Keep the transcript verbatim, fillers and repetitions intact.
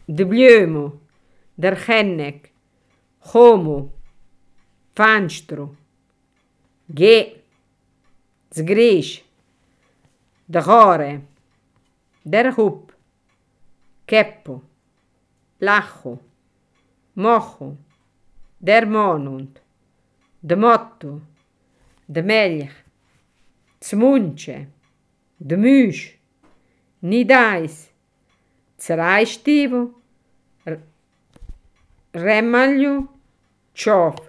de bliumo, der chennek, homo, fanstru, ge, zgrisch, de core, der hup, keppo, lacho, mocho, der monund, de motto, de melch, zmunce, de müsch, nidais, zraistivo, remaglio, ciof.